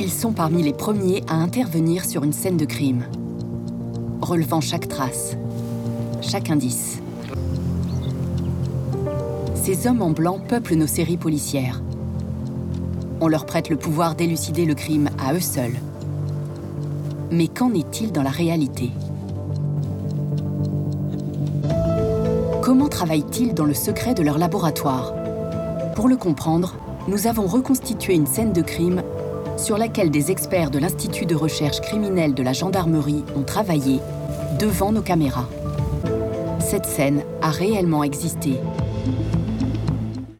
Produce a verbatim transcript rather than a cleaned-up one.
Ils sont parmi les premiers à intervenir sur une scène de crime, relevant chaque trace, chaque indice. Ces hommes en blanc peuplent nos séries policières. On leur prête le pouvoir d'élucider le crime à eux seuls. Mais qu'en est-il dans la réalité? Comment travaillent-ils dans le secret de leur laboratoire? Pour le comprendre, nous avons reconstitué une scène de crime sur laquelle des experts de l'Institut de recherche criminelle de la gendarmerie ont travaillé devant nos caméras. Cette scène a réellement existé.